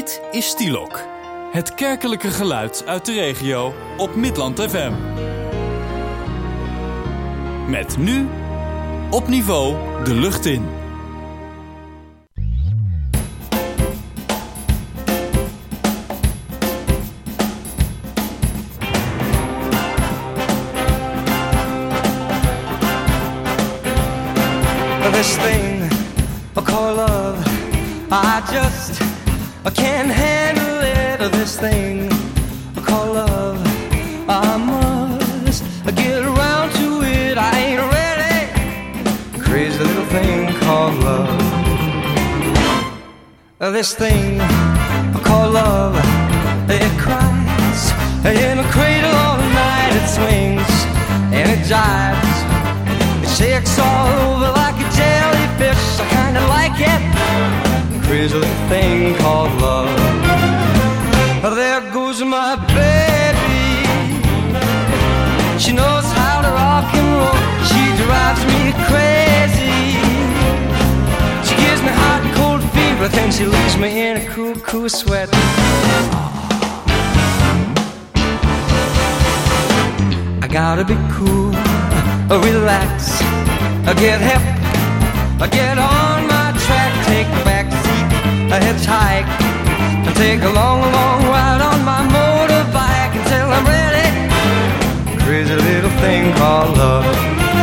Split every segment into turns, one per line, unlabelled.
Dit is Stielok, het kerkelijke geluid uit de regio op Midland FM. Met nu op niveau de lucht in.
This thing I call love, I can't handle it. This thing I call love, I must get around to it. I ain't ready. Crazy little thing called love. This thing I call love, it cries in a cradle all night. It swings and it jives. Shakes all over like a jellyfish. I kinda like it. Crazy little thing called love. There goes my baby. She knows how to rock and roll. She drives me crazy. She gives me hot and cold fever, then she leaves me in a cool, cool sweat. I gotta be cool, relax, get hip, get on my track, take the back seat, hitchhike, take a long, long ride on my motorbike until I'm ready. Crazy little thing called love.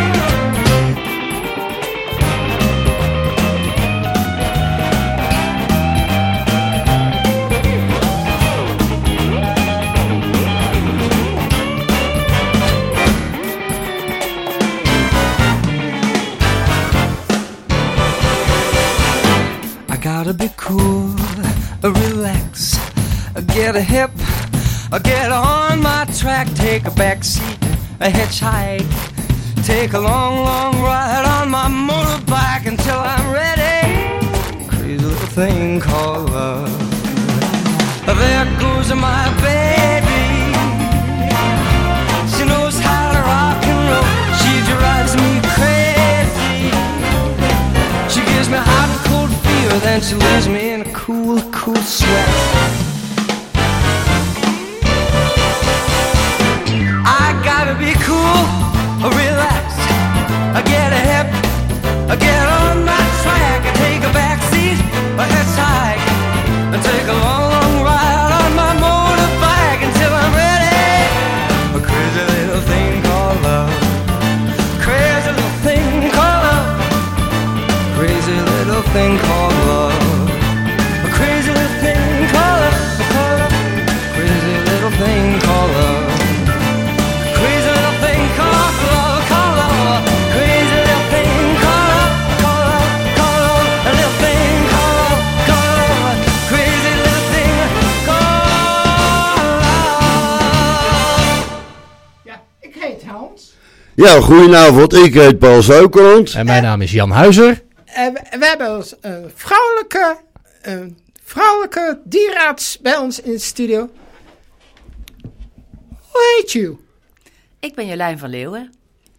Gotta be cool, relax, get a hip, get on my track, take a back seat, a hitchhike, take a long, long ride on my motorbike until I'm ready. Crazy little thing called love. There goes my baby. She knows how to rock and roll. She drives me crazy. She gives me hot and cold fever, then she leaves me in a cool, cool sweat. I gotta be cool, relax, get a hip, get on my track, take a back seat, a hitchhike, and take a long, long ride on my motorbike until I'm ready. A crazy little thing called love. Crazy little thing called love. Crazy little thing called love. A crazy little thing called love. Crazy little thing called love. Crazy little thing called love. Called love. Crazy little thing called love. Called love. Called love. A little thing called love. Called love. Crazy little thing called love.
Ja, ik heet Hans.
Ja, goedenavond. Ik heet Paul Suikerland.
En mijn naam is Jan Huizer.
En we hebben een vrouwelijke dierenarts bij ons in de studio. Hoe heet je?
Ik ben Jolijn van Leeuwen.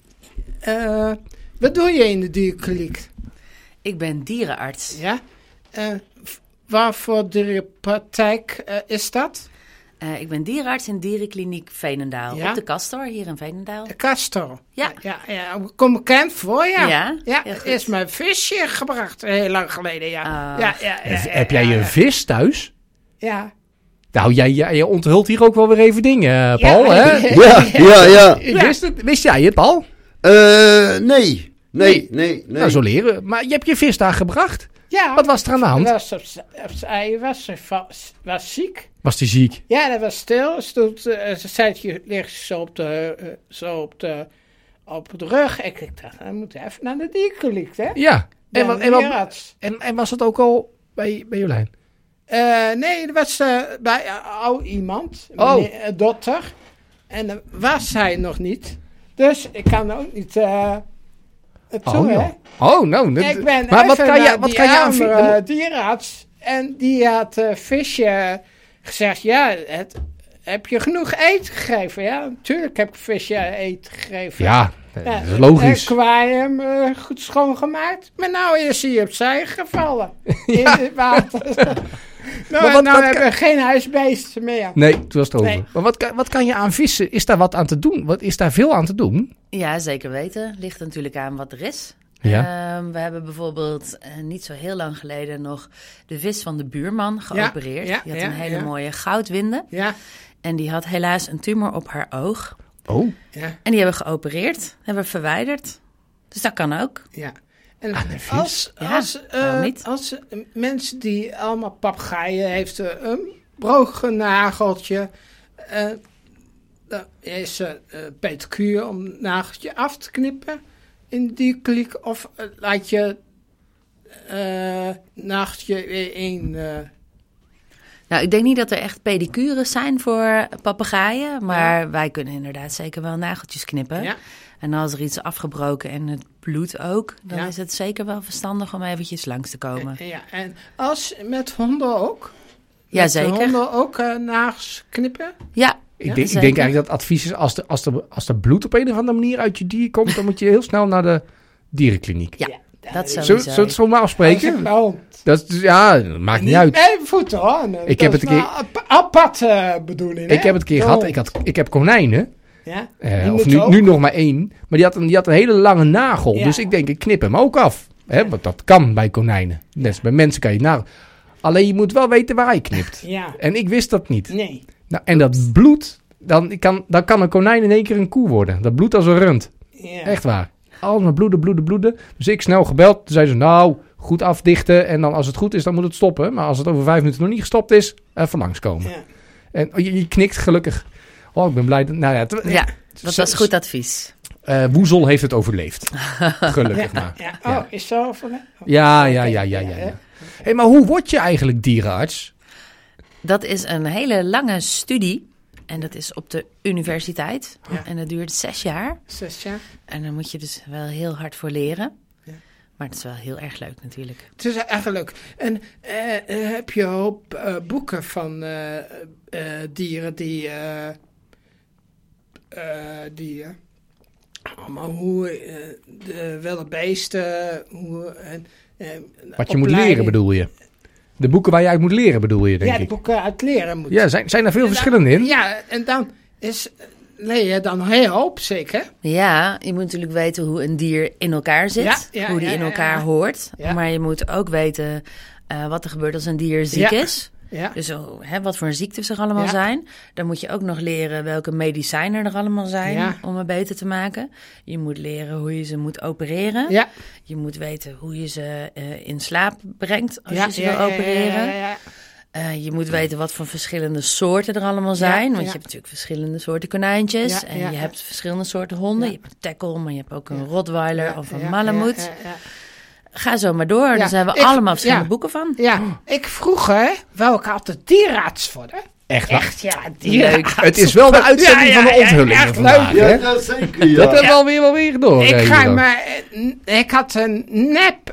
Wat doe je in de dierkliniek?
Ik ben dierenarts.
Ja. Waarvoor dierenpraktijk is dat?
Ik ben dierenarts in dierenkliniek Veenendaal.
Ja?
Op de Castor, hier in Veenendaal.
Castor.
Ja.
Ja, kom bekend voor, ja.
Ja,
er is mijn visje gebracht, heel lang geleden, ja.
Heb jij een vis thuis?
Ja.
Nou, jij onthult hier ook wel weer even dingen, Paul,
Ja.
hè?
Ja.
Wist jij het, Paul?
Nee.
Nou, zo leren. Maar je hebt je vis daar gebracht?
Ja.
Wat was er aan de hand?
Hij was ziek.
Was die ziek?
Ja, dat was stil. Ze zei, je ligt zo op de rug. Ik dacht, dan moet even naar de dierkliniek, hè?
Ja.
En
was het ook al bij Jolijn?
nee, dat was bij oud iemand.
Oh.
Een dokter. En dat was hij nog niet. Dus ik kan ook niet toe, hè?
Oh, nou.
Ik ben
maar wat kan je
aan dierenarts. En die had visje gezegd, ja, heb je genoeg eten gegeven? Ja, natuurlijk heb ik visje eten gegeven.
Ja, dat is logisch.
En kwaai goed schoongemaakt. Maar nou is hij opzij gevallen in het water. Nou,
wat
hebben we geen huisbeesten meer.
Nee, toen was het over.
Nee.
Maar wat kan je aan vissen? Is daar wat aan te doen? Is daar veel aan te doen?
Ja, zeker weten. Ligt er natuurlijk aan wat er is.
Ja.
We hebben bijvoorbeeld niet zo heel lang geleden nog de vis van de buurman geopereerd. Die had een hele mooie goudwinde.
Ja.
En die had helaas een tumor op haar oog.
Oh.
Ja.
En die hebben we geopereerd. Hebben we verwijderd. Dus dat kan ook.
Ja. En
Aan de vis?
Waarom niet?
als mensen die allemaal papegaaien heeft een broognageltje. Dan is pedicure om het nageltje af te knippen in die klik. Of laat je nageltje weer in.
Nou, ik denk niet dat er echt pedicures zijn voor papegaaien. Maar wij kunnen inderdaad zeker wel nageltjes knippen.
Ja.
En als er iets is afgebroken en het bloedt ook, dan
Ja.
is het zeker wel verstandig om eventjes langs te komen.
Ja, en als met honden ook.
Ja,
Met
zeker.
honden ook nagels knippen.
Ja,
Ik denk
zeker.
eigenlijk dat het advies is, als er bloed op een of andere manier uit je dier komt, dan moet je heel snel naar de dierenkliniek.
Ja, dat
Zullen
sowieso.
we het zo maar afspreken?
Nou,
Dat maakt niet uit.
Met voeten hoor.
Ik heb het een keer-
apart bedoeling. Hè?
Ik heb het een keer gehad. Ik heb konijnen.
Ja.
Of nu nog maar 1. Maar die had een hele lange nagel.
Ja.
Dus ik denk, ik knip hem ook af. Hè, want dat kan bij konijnen. Net als bij mensen kan je nagel. Alleen je moet wel weten waar je knipt.
Ja.
En ik wist dat niet.
Nee.
Nou, en dat bloed, dan kan een konijn in één keer een koe worden. Dat bloedt als een rund.
Ja.
Echt waar. Allemaal bloeden. Dus ik snel gebeld. Toen zei ze, nou, goed afdichten. En dan als het goed is, dan moet het stoppen. Maar als het over 5 minuten nog niet gestopt is, even langskomen.
Ja.
En je knikt gelukkig. Oh, ik ben blij. Nou ja,
Ja, dat was goed advies.
Woezel heeft het overleefd. Gelukkig maar.
Ja.
Ja.
Oh, is zo van.
Ja.
Oké.
Hey, maar hoe word je eigenlijk dierenarts?
Dat is een hele lange studie. En dat is op de universiteit.
Ja.
En dat duurt 6 jaar.
6 jaar.
En daar moet je dus wel heel hard voor leren.
Ja.
Maar het is wel heel erg leuk natuurlijk.
Het is echt leuk. En heb je ook boeken van dieren die allemaal hoe de wilde beesten,
Wat je moet leren bedoel je? De boeken waar je uit moet leren bedoel je, denk
Ja, de
ik.
boeken uit leren moet.
Ja, zijn er veel verschillen in?
Ja, en dan leer je dan heel hoop, zeker.
Ja, je moet natuurlijk weten hoe een dier in elkaar zit.
Ja,
hoe die
ja,
in
ja,
elkaar
ja.
hoort.
Ja.
Maar je moet ook weten wat er gebeurt als een dier ziek
Ja.
is.
Ja.
Dus wat voor ziektes er allemaal
Ja.
zijn. Dan moet je ook nog leren welke medicijnen er allemaal zijn
Ja.
om het beter te maken. Je moet leren hoe je ze moet opereren.
Ja.
Je moet weten hoe je ze in slaap brengt als
Ja,
je ze wil opereren.
ja.
Je moet weten wat voor verschillende soorten er allemaal zijn. Want je hebt natuurlijk verschillende soorten konijntjes.
Ja,
en
ja,
je
ja.
hebt verschillende soorten honden.
Ja.
Je hebt een tackle, maar je hebt ook een
Ja.
rottweiler of een
Ja,
malamute.
ja.
Ga zo maar door. Daar zijn we allemaal verschillende boeken van.
Ja, ik vroeger wou ik altijd dierenarts worden.
Echt waar?
Echt, ja, dierenarts.
Het is wel de uitzending van de onthullingen
echt
vandaag.
leuk.
Hè?
Ja, zeker. Ja.
Dat hebben we alweer weer door.
Ik had een nep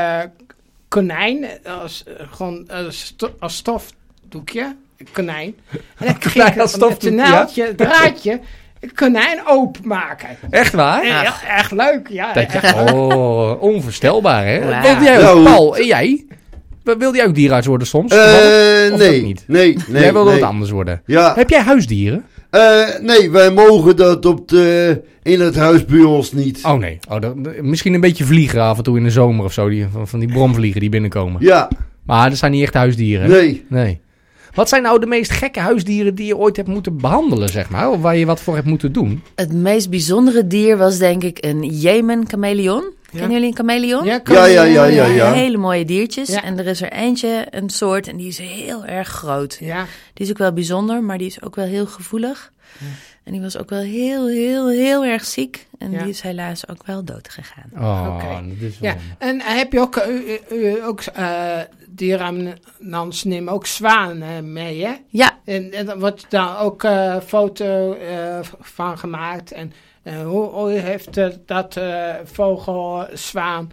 konijn, gewoon als stofdoekje, konijn. En dan kreeg
Konijn
ik
als
met een
stofdoek,
naaldje, draadje, een konijn openmaken.
Echt waar?
Ja, echt leuk, ja.
Dat je, onvoorstelbaar hè?
Wauw.
Wilde jij
Ja,
ook,
hoe-
Paul, en jij? Wilde jij ook dierenarts worden soms? Of
Nee,
dat niet?
nee.
Jij wilde
nee.
wat anders worden.
Ja,
Heb jij huisdieren?
nee, wij mogen dat in het huis bij ons niet.
Oh nee. Misschien een beetje vliegen af en toe in de zomer of zo. Van die bromvliegen die binnenkomen.
Ja,
Maar dat zijn niet echt huisdieren. hè?
nee.
Wat zijn nou de meest gekke huisdieren die je ooit hebt moeten behandelen, zeg maar? Of waar je wat voor hebt moeten doen?
Het meest bijzondere dier was denk ik een Jemen chameleon. Kennen jullie een chameleon?
Ja,
Ja.
Hele mooie diertjes.
Ja.
En er is er eentje, een soort, en die is heel erg groot.
Ja,
Die is ook wel bijzonder, maar die is ook wel heel gevoelig. En die was ook wel heel erg ziek. En
Ja.
die is helaas ook wel dood gegaan.
Oh,
Oké.
dat is wel...
ja. En heb je ook dierenambulance nemen ook zwanen mee, hè?
Ja,
En dan wordt daar ook foto van gemaakt. En hoe heeft dat vogel, zwaan...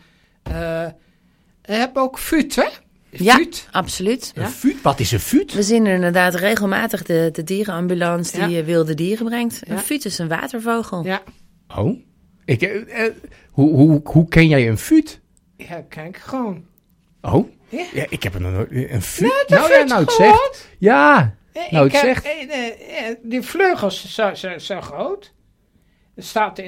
heb ook fut, hè?
Ja.
Fut.
absoluut.
Een fuut? Wat is een fuut?
We zien er inderdaad regelmatig de dierenambulance die
Ja.
wilde dieren brengt.
Ja.
Een fuut is een watervogel.
Ja,
Oh? Hoe ken jij een fuut?
ja, kijk, gewoon.
Oh? Ja, ik heb er nog nooit... Een fut?
Nou, de fut
nou het
gehoord?
zegt. Ja, nou het zegt.
Die vleugels zijn zo groot. Er staat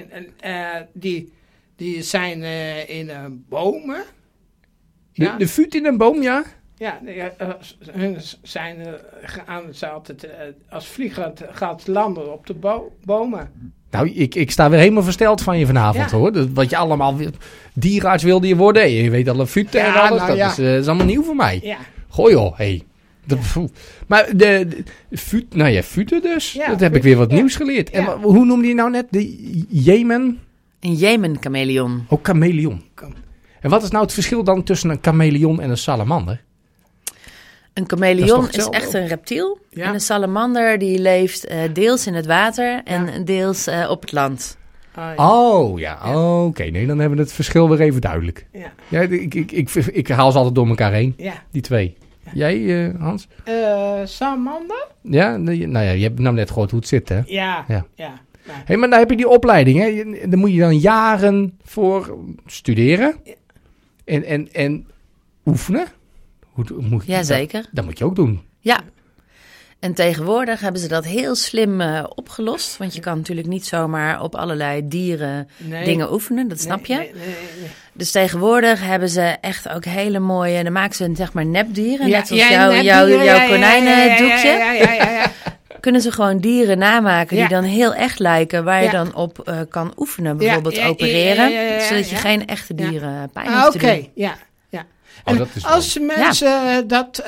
die zijn in bomen. Ja.
De fut in een boom, ja?
Ja, hun zijn ze altijd als vliegend gaat landen op de bomen.
Nou, ik sta weer helemaal versteld van je vanavond,
Ja.
hoor. Wat je allemaal... Dierenarts wilde je worden. Je weet al een fut en
Ja,
alles.
nou,
Dat is allemaal nieuw voor mij.
Ja.
Goh joh, hé. Maar de fut, nou ja, futen dus.
Ja,
dat heb ik weer wat
ja.
nieuws geleerd.
Ja.
En hoe noemde je nou net? De Jemen?
Een Jemen-chameleon.
Oh, chameleon. En wat is nou het verschil dan tussen een chameleon en een salamander?
Een
Dat is
chameleon
toch
is
hetzelfde?
echt een reptiel.
Ja.
En een salamander die leeft deels in het water en deels op het land.
Oh, ja. Oké, nee, dan hebben we het verschil weer even duidelijk.
Ja.
Ja, ik haal ze altijd door elkaar heen,
Ja.
die twee. Jij, Hans?
Salamander?
Ja, nou ja, je hebt nou net gehoord hoe het zit, hè?
Ja.
Ja.
Ja. Nou,
Hé, maar daar heb je die opleiding, hè? Daar moet je dan jaren voor studeren. En oefenen. Hoe
Jazeker.
Dat moet je ook doen.
Ja. En tegenwoordig hebben ze dat heel slim opgelost. Want je kan natuurlijk niet zomaar op allerlei dieren
nee.
dingen oefenen. Dat snap je.
Nee.
Dus tegenwoordig hebben ze echt ook hele mooie... Dan maken ze zeg maar nepdieren.
Ja,
net als
ja,
jouw
nepdieren,
konijnendoekje.
Ja.
Kunnen ze gewoon dieren namaken die
Ja.
dan heel echt lijken. Waar je
Ja.
dan op kan oefenen. Bijvoorbeeld
Ja,
opereren.
ja,
zodat je
ja.
geen echte dieren pijn
Ah,
hoeft te
oké,
doen.
ja.
Oh,
En
dat is
als mensen dat...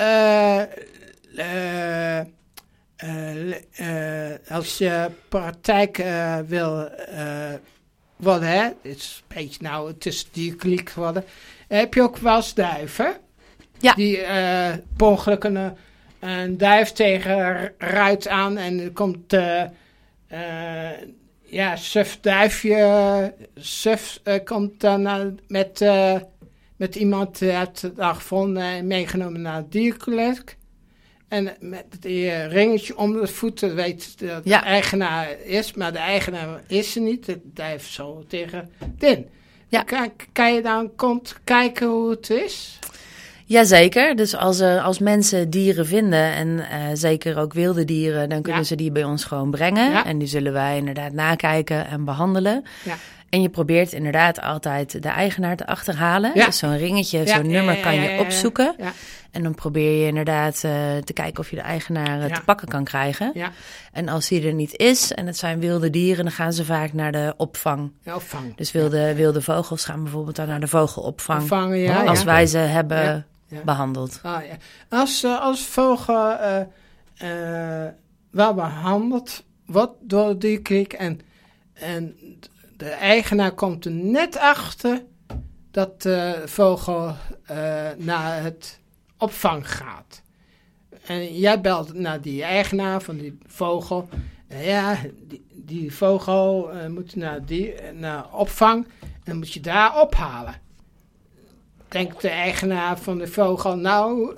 als je praktijk wil worden, hè, het is een beetje nou tussen dierkliek geworden, heb je ook wel eens duiven.
Ja.
Die per ongeluk een duif tegen ruit aan en er komt suf duifje, komt dan met iemand uit de dag gevonden en meegenomen naar het dierkliek. En met die ringetje om de voeten weet dat de eigenaar is, maar de eigenaar is er niet. De duif zo tegen din.
Ja.
Kan je dan kijken hoe het is?
Jazeker, dus als mensen dieren vinden en zeker ook wilde dieren, dan kunnen
Ja.
ze die bij ons gewoon brengen.
Ja.
En die zullen wij inderdaad nakijken en behandelen.
Ja.
En je probeert inderdaad altijd de eigenaar te achterhalen.
Ja.
Dus zo'n ringetje,
Ja,
zo'n nummer kan je
ja.
opzoeken.
Ja.
En dan probeer je inderdaad te kijken of je de eigenaar
Ja.
te pakken kan krijgen.
Ja,
En als die er niet is en het zijn wilde dieren, dan gaan ze vaak naar de opvang.
opvang.
Dus wilde vogels gaan bijvoorbeeld dan naar de vogelopvang.
Opvangen, ja.
Als
ja.
wij ze hebben
Ja.
behandeld.
Ah, ja. Als vogel wel behandeld wordt door de dierkliek en de eigenaar komt er net achter dat de vogel naar het opvang gaat. En jij belt naar die eigenaar van die vogel. Die vogel moet naar opvang en moet je daar ophalen. Denkt de eigenaar van de vogel, nou,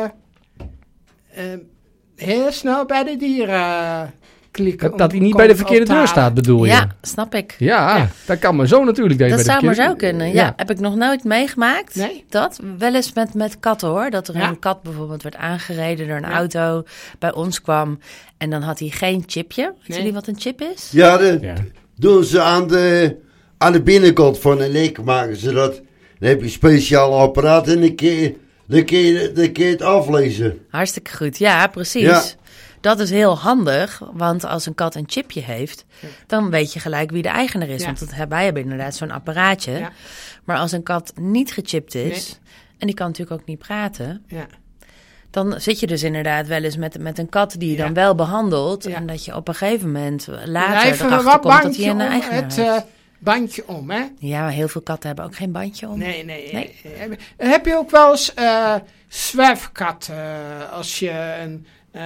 heel snel bij de dieren klikken.
Dat hij niet bij de verkeerde deur staat, bedoel je?
Ja, snap ik.
Ja, dat kan maar zo natuurlijk.
Dat
bij de
zou maar
verkeerde-
zo kunnen. Ja, heb ik nog nooit meegemaakt.
Nee?
Dat. Wel eens met katten hoor. Dat er
Ja.
een kat bijvoorbeeld werd aangereden door een auto, bij ons kwam. En dan had hij geen chipje. Weet
Nee.
jullie wat een chip is?
Ja,
Ja.
doen ze aan de binnenkant van een nek maken ze dat. Dan heb je een speciaal apparaat en dan kun je het aflezen.
Hartstikke goed. Ja, precies.
Ja.
Dat is heel handig, want als een kat een chipje heeft, dan weet je gelijk wie de eigenaar is.
Ja.
Want wij hebben inderdaad zo'n apparaatje.
Ja.
Maar als een kat niet gechipt is,
Nee.
en die kan natuurlijk ook niet praten,
Ja.
dan zit je dus inderdaad wel eens met een kat die je
Ja.
dan wel behandelt.
Ja.
En dat je op een gegeven moment later
Even
erachter
wat
komt dat
bandje
hij een
om
eigenaar
het
heeft.
bandje om, hè?
Ja, maar heel veel katten hebben ook geen bandje om.
Nee. Heb je ook wel eens zwerfkat? Als je een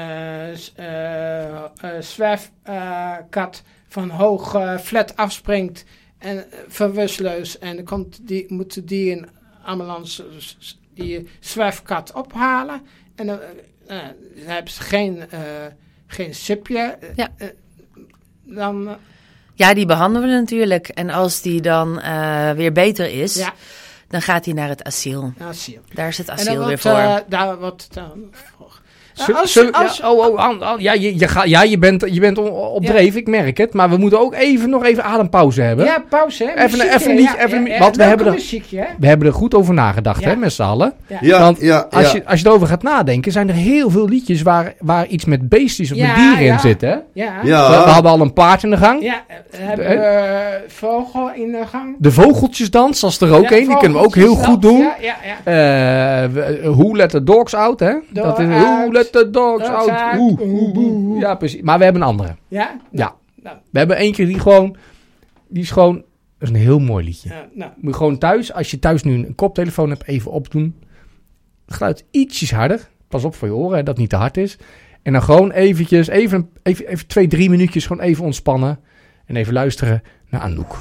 zwerfkat van hoog flat afspringt en verwustloos en dan moeten die een ambulance die zwerfkat ophalen en dan hebben ze geen sipje.
Ja.
Dan
Ja, die behandelen we natuurlijk. En als die dan weer beter is,
ja.
dan gaat hij naar het asiel.
Asiel.
Daar is het
En
asiel
dan
weer
wordt,
voor.
daar wordt dan...
Je bent op dreef, ik merk het. Maar we moeten ook nog even adempauze hebben.
Ja, pauze, hè?
Even
Muziekje,
niet, want we hebben er goed over nagedacht,
Ja.
hè, met z'n allen.
Ja,
Want
ja,
als
ja.
je erover gaat nadenken, zijn er heel veel liedjes waar iets met beestjes of met dieren in zit, hè?
Ja.
Ja.
We hadden al een paard in de gang.
Ja, hebben we vogel in de gang.
De vogeltjesdans, als er ook
Ja,
een. Die kunnen we ook heel goed doen.
Ja.
Who let the dogs out, hè? Dat is Who let the dogs out.
Oeh.
Ja, precies. Maar we hebben een andere.
Ja?
Ja.
Nou.
We hebben eentje die is gewoon... Dat is een heel mooi liedje.
Nou.
Moet je gewoon thuis, als je thuis nu een koptelefoon hebt, even opdoen. Het geluid ietsjes harder. Pas op voor je oren, hè, dat het niet te hard is. En dan gewoon eventjes, even 2-3 minuutjes gewoon even ontspannen. En even luisteren naar Anouk.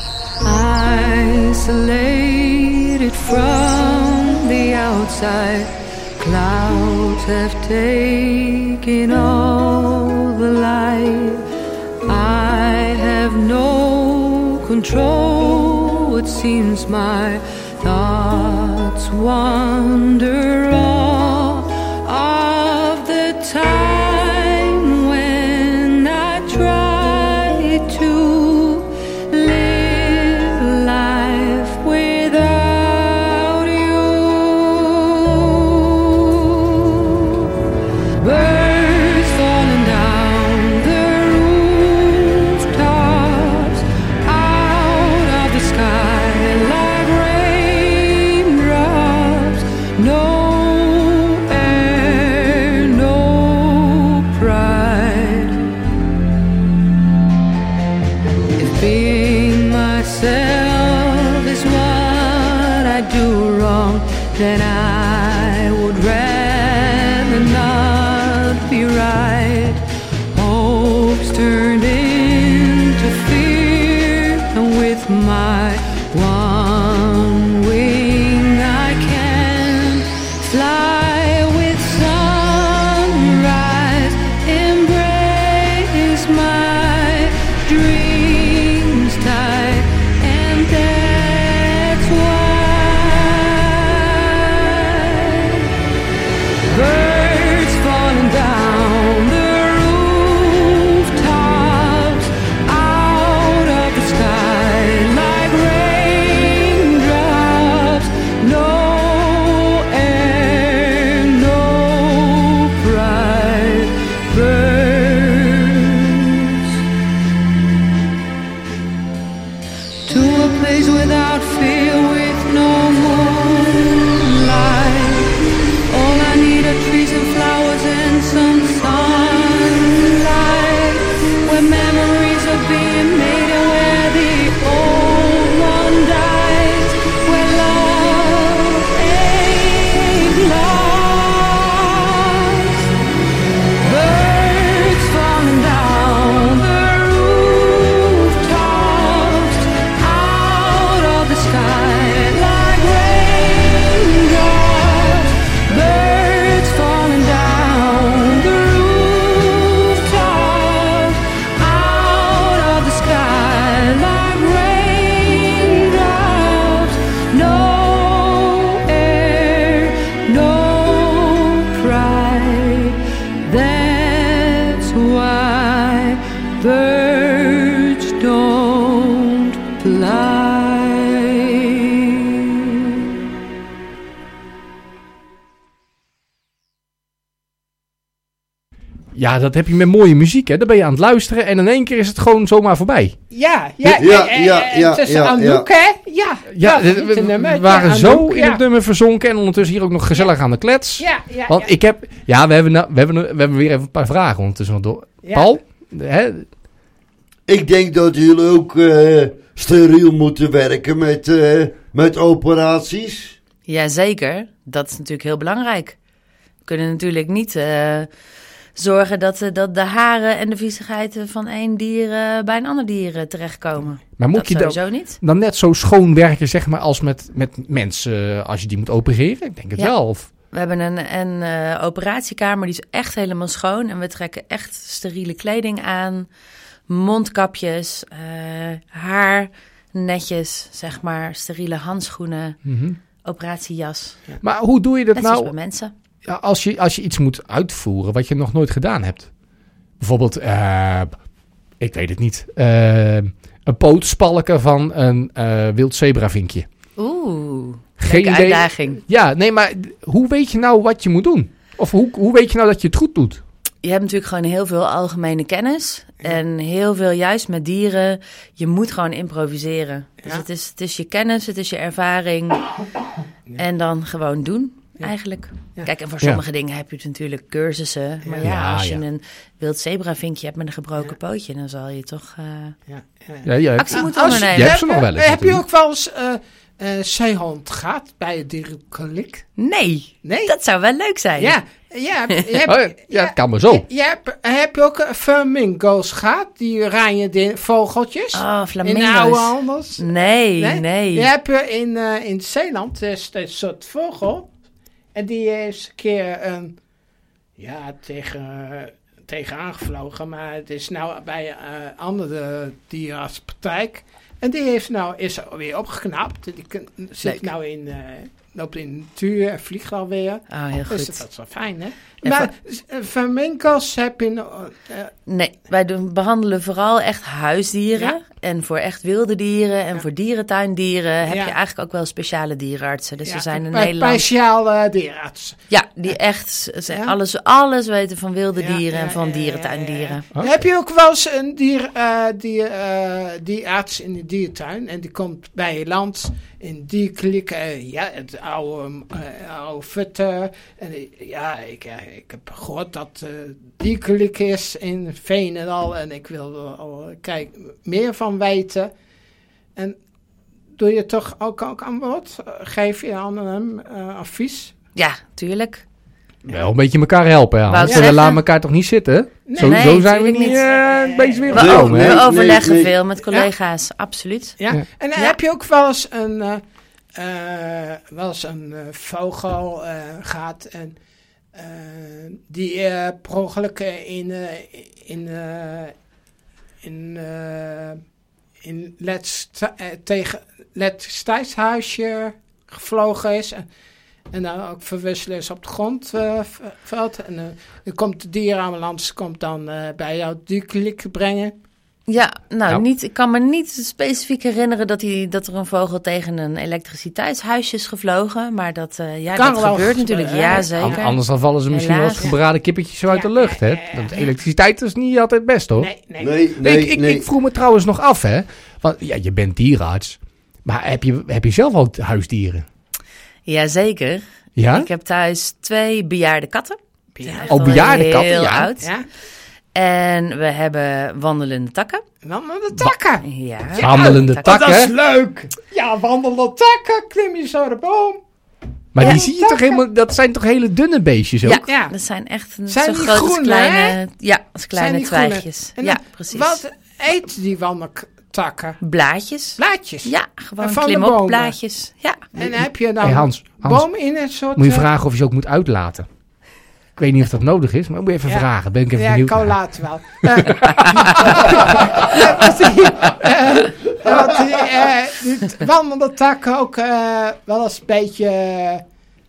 Isolated from the outside, clouds have taken all the light. I have no control, it seems my thoughts wander all of the time when I try to live life without you. Birds falling down the rooftops, out of the sky like raindrops. No air, no pride. If being myself is what I do wrong, then I would rather not be right. Hopes turned into fear, and with my one wing I can fly with sunrise, embrace my dreams tight, and that's why birds falling down the rooftops, out of the sky like raindrops. No air, no pride. Birds to a place without fear, with no moonlight. All I need are trees and flowers and some sunlight, where memories are being made and where the old one dies, where love ain't lost. Birds falling down the rooftops, out of the sky like raindrops. Birds falling down the rooftops, out of the sky like raindrops. No air, no pride. That's why birds don't fly.
Ja, dat heb je met mooie muziek, hè. Dan ben je aan het luisteren en in één keer is het gewoon zomaar voorbij.
Ja. Tussen
ja,
Anouk, hè? Ja.
Ja,
favoriete nummer.
we waren
Ja,
zo
Anouk,
in het nummer verzonken en ondertussen hier ook nog gezellig aan de klets.
Ja.
Want ik heb... Ja, we hebben weer even een paar vragen ondertussen nog door.
Ja.
Paul? Hè?
Ik denk dat jullie ook steriel moeten werken met operaties.
Jazeker, dat is natuurlijk heel belangrijk. We kunnen natuurlijk niet zorgen dat de haren en de viezigheid van één dier bij een ander dier terechtkomen.
Maar moet
Dat
je
sowieso niet.
dan net zo schoon werken, zeg maar, als met mensen als je die moet opereren? Ik denk het
Ja.
wel. Of...
We hebben een operatiekamer, die is echt helemaal schoon. En we trekken echt steriele kleding aan, mondkapjes, haar, netjes, zeg maar, steriele handschoenen, operatiejas.
Maar hoe doe je dat
Net zoals
nou
bij mensen.
ja, als je iets moet uitvoeren wat je nog nooit gedaan hebt? Bijvoorbeeld, ik weet het niet, een poot spalken van een wild zebravinkje.
Oeh,
Geen
leuke
idee.
uitdaging.
Ja, nee, maar hoe weet je nou wat je moet doen? Of hoe weet je nou dat je het goed doet?
Je hebt natuurlijk gewoon heel veel algemene kennis. En heel veel juist met dieren. Je moet gewoon improviseren. Dus
Ja.
het is je kennis, het is je ervaring. En dan gewoon doen, eigenlijk.
Ja.
Kijk, en voor
Ja.
sommige dingen heb je natuurlijk cursussen. Maar ja,
Ja,
als je
ja.
een wild zebravinkje hebt met een gebroken pootje... dan zal je toch
Ja,
actie moeten
Als-
ondernemen.
jij hebt ze nog wel eens
Heb je
natuurlijk.
ook wel eens zeehond gehad bij het dierenkliek?
Nee,
Nee?
dat zou wel leuk zijn.
Ja, je hebt,
Oh, ja, het kan maar zo.
heb je ook flamingo's gehad? Die oranje vogeltjes?
Oh,
in de oude
flamingo's.
handels?
Nee.
Je hebt in Zeeland is een soort vogel. En die is een keer tegen aangevlogen. Maar het is nou bij andere dierenartspraktijk. En die is weer opgeknapt. Die zit
Leuk.
nou loopt in de natuur en vliegt alweer.
Oh, heel
Dus
goed.
dat is wel fijn, hè?
En
Maar flamingo's heb je...
Nee, wij behandelen vooral echt huisdieren.
Ja.
En voor echt wilde dieren en voor dierentuindieren heb
Ja.
je eigenlijk ook wel speciale dierenartsen. Dus er zijn in
bij
Nederland...
speciaal dierenarts.
Ja, die echt
Ja.
alles weten van wilde
Ja,
dieren en
ja,
van
ja,
dierentuindieren.
Oké.
Heb je ook wel eens een dierarts in de diertuin en die komt bij je land in dierkliek, het oude Futter. En ik heb gehoord dat dierkliek is in Veenendaal en ik wil er al meer van weten. En doe je toch ook aan wat? Geef je aan hem advies?
Ja, tuurlijk.
Wel een beetje elkaar helpen, ja.
Wou ik
We
zeggen.
laten elkaar toch niet zitten? Zo
nee,
zijn we
tuurlijk
niet
niet.
een beetje weer
We,
Nee,
gekomen,
we
hè?
nee.
overleggen veel met collega's, absoluut.
Ja.
Ja.
En
Ja.
heb je ook wel eens een vogel gehad en die per ongeluk in Let Stijshuisje gevlogen is en dan ook verwisselen is op het grondveld. En dan komt de dierenambulance dan bij jou dierkliek brengen.
Ja,
Nou.
ik kan me niet specifiek herinneren dat er een vogel tegen een elektriciteitshuisje is gevlogen. Maar dat
Kan
dat
wel
gebeurt natuurlijk,
gebeuren,
ja
hè?
zeker.
Anders dan vallen ze misschien wel als
Helaas.
gebraden kippetjes zo uit de
Ja,
lucht, hè?
ja.
Want elektriciteit is niet altijd best, hoor.
Nee.
Ik vroeg me trouwens nog af, hè. Want ja, je bent dierenarts. Maar heb je zelf ook huisdieren?
Jazeker.
Ja?
Ik heb thuis 2 bejaarde katten. Echt
Oh,
al
bejaarde
heel
katten, ja.
oud.
Ja,
En we hebben wandelende takken.
dan met de takken.
Ja.
Wandelende
Oh, dat is
takken.
leuk. Ja, wandelende takken. Klim je zo de boom.
Maar
Ja,
die zie je toch helemaal... Dat zijn toch hele dunne beestjes ook?
Ja,
Ja.
dat zijn echt
Zijn
zo
die
groot als
groene,
kleine,
hè?
ja, als kleine
die groene?
twijgjes.
En
Ja,
dan-
precies.
Wat eet die wandeltakken?
Blaadjes.
Blaadjes.
Ja, gewoon
En van de
klim-op
bomen?
blaadjes. Ja.
En heb je dan
Hey, Hans,
boom in een soort...
moet je vragen of je ze ook moet uitlaten. Ik weet niet of dat nodig is, maar moet je even
Ja.
vragen. Ben ik even
Ja,
benieuwd
kan
naar.
later wel. Die wandelende takken ook wel eens een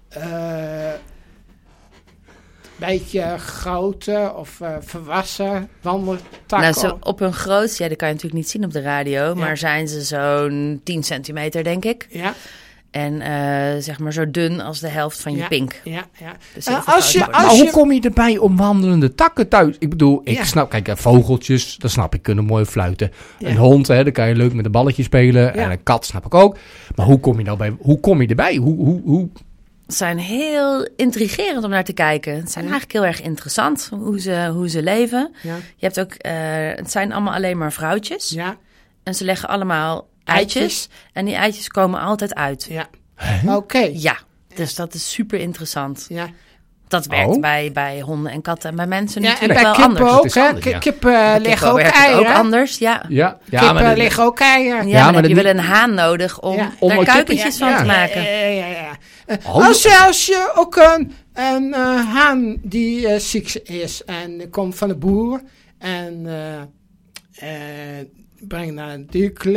beetje grote of volwassen wandeltakken.
Nou, zo op hun grootst, ja, dat kan je natuurlijk niet zien op de radio, maar zijn ze zo'n 10 centimeter, denk ik.
Ja,
En zeg maar zo dun als de helft van je
ja,
pink.
Ja.
Dus
En
heel veel
als je-
groter.
Maar
Als
hoe kom je erbij om wandelende takken thuis? Ik bedoel, ik
Ja.
snap, kijk, vogeltjes, dat snap ik, kunnen mooi fluiten.
Ja.
Een hond, hè, dan kan je leuk met een balletje spelen.
Ja.
En een kat snap ik ook. Maar hoe kom je nou bij? Hoe kom je erbij? Hoe?
zijn heel intrigerend om naar te kijken. Het zijn eigenlijk heel erg interessant hoe ze leven.
Ja.
Je hebt ook, het zijn allemaal alleen maar vrouwtjes.
Ja,
En ze leggen allemaal eitjes.
Eitjes.
En die eitjes komen altijd uit.
ja. Oké.
Ja, dus dat is super interessant.
Ja.
Dat werkt
Oh.
bij honden en katten en bij mensen
Ja, en
natuurlijk
bij
wel
kippen
anders.
ook,
Het is
hè?
anders, ja.
Kippen leggen
Kippen
ook
werkt
eieren.
ook anders, ja.
Ja,
Kippen
maar
leggen ook eieren.
Ja, maar
maar
heb je
dat
wel een haan nodig om
Ja.
Om
daar
een
kuikentjes
kippen-
van te
ja.
maken.
Ja.
Oh,
Als je ook een haan die ziek is en komt van de boer en brengt naar een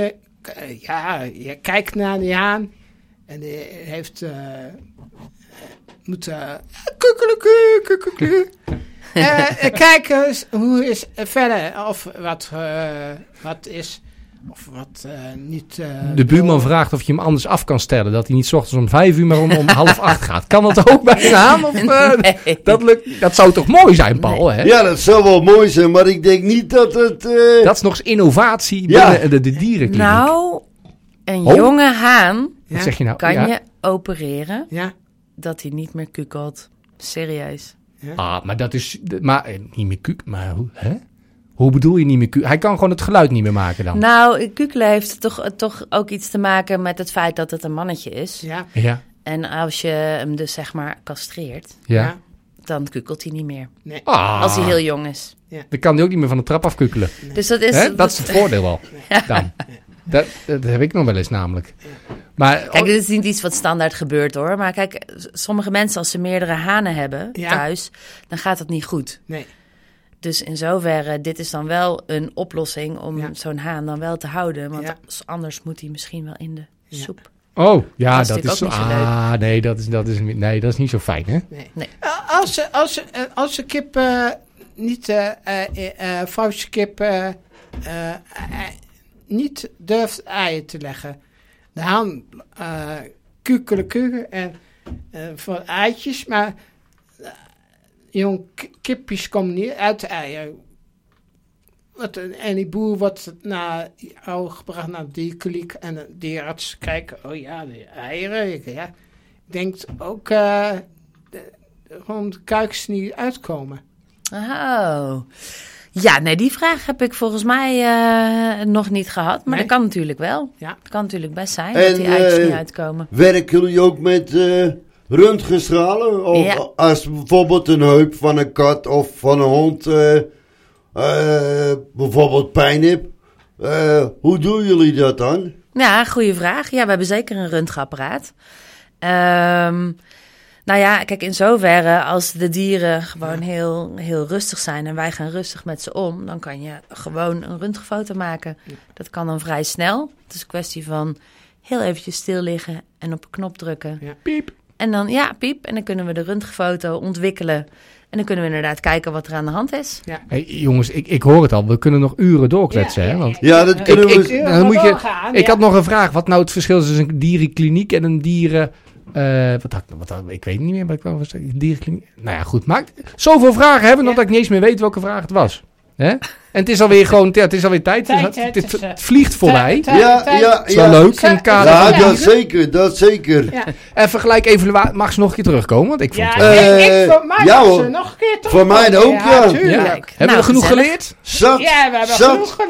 je kijkt naar die haan. En die heeft... moeten... Kukkeleku. Kijken eens hoe is verder. Of wat is... Of wat niet...
De buurman vraagt of je hem anders af kan stellen. Dat hij niet 's ochtends om 5 uur, maar om 7:30 gaat. Kan dat ook bij een haan? Of,
Nee.
dat zou toch mooi zijn, Paul? Hè?
Ja, dat zou wel mooi zijn, maar ik denk niet dat het...
Dat is nog eens innovatie
Ja.
binnen de dierenkliniek.
Nou, een
Oh.
jonge haan
Wat zeg je nou?
kan
Ja.
je opereren
Ja.
dat hij niet meer kukelt. Serieus.
Maar dat is... Maar niet meer kuk... Maar hoe... Hè? Hoe bedoel je niet meer kuk? Hij kan gewoon het geluid niet meer maken dan.
Nou, kukelen heeft toch ook iets te maken met het feit dat het een mannetje is.
Ja.
Ja.
En als je hem dus zeg maar castreert,
Ja.
dan kukelt hij niet meer.
Ah,
Als hij heel jong is.
dan kan hij ook niet meer van de trap afkukkelen.
Dus dat is...
Hè? Dat is het voordeel al. Dan. Dat heb ik nog wel eens namelijk. Maar,
Kijk, dit is niet iets wat standaard gebeurt hoor. Maar kijk, sommige mensen als ze meerdere hanen hebben thuis, dan gaat dat niet goed.
Nee.
Dus in zoverre, dit is dan wel een oplossing om zo'n haan dan wel te houden. Want anders moet hij misschien wel in de soep.
Oh, ja,
Dat is
dat is zo.
natuurlijk ook
Nee, dat is niet zo fijn, hè?
Nee.
Als de kip niet, vrouwtje kip, niet durft eieren te leggen. De haan kukelen en voor eitjes, maar jong kipjes komen niet uit de eieren. En die boer wordt gebracht naar de dierkliniek en de dierarts kijken. Oh ja, de eieren. Ik denk ook gewoon de kuikens niet uitkomen.
Oh. Ja, nee, die vraag heb ik volgens mij nog niet gehad. Maar dat kan natuurlijk wel.
Ja.
Het kan natuurlijk best zijn
En,
dat die eitjes niet uitkomen.
Werken jullie ook met röntgenstralen? Of
Ja.
als bijvoorbeeld een heup van een kat of van een hond bijvoorbeeld pijn heeft? Hoe doen jullie dat dan?
Ja, goede vraag. Ja, we hebben zeker een röntgenapparaat. Nou ja, kijk, in zoverre als de dieren gewoon heel rustig zijn en wij gaan rustig met ze om, dan kan je gewoon een röntgenfoto maken. Dat kan dan vrij snel. Het is een kwestie van heel eventjes stil liggen en op een knop drukken.
Ja.
Piep.
En dan, piep. En dan kunnen we de röntgenfoto ontwikkelen. En dan kunnen we inderdaad kijken wat er aan de hand is.
Hey, jongens, ik hoor het al. We kunnen nog uren doorkletsen, hè? Want
Ja, dat kunnen we...
dan moet je, ik had nog een vraag. Wat nou het verschil is tussen een dierenkliniek en een dieren... ik weet niet meer wat ik wou zeggen. Dierenkliniek. Nou ja, goed. Maar zoveel vragen hebben nog dat ik niet eens meer weet welke vraag het was. Hè? En het is alweer het is alweer tijd. Het vliegt voorbij.
Ja.
Zo leuk. In het kader
Ja,
van
dat
dieren.
zeker.
Ja.
En vergelijk even, mag ze nog een keer terugkomen? Want ik vond
Ja,
het...
voor mij
ja,
was
hoor.
ze nog een keer terug.
Voor mij ook, ja.
tuurlijk.
Hebben we genoeg
gezellig.
geleerd?
Zat.
Ja, we hebben
Zat.
genoeg geleerd.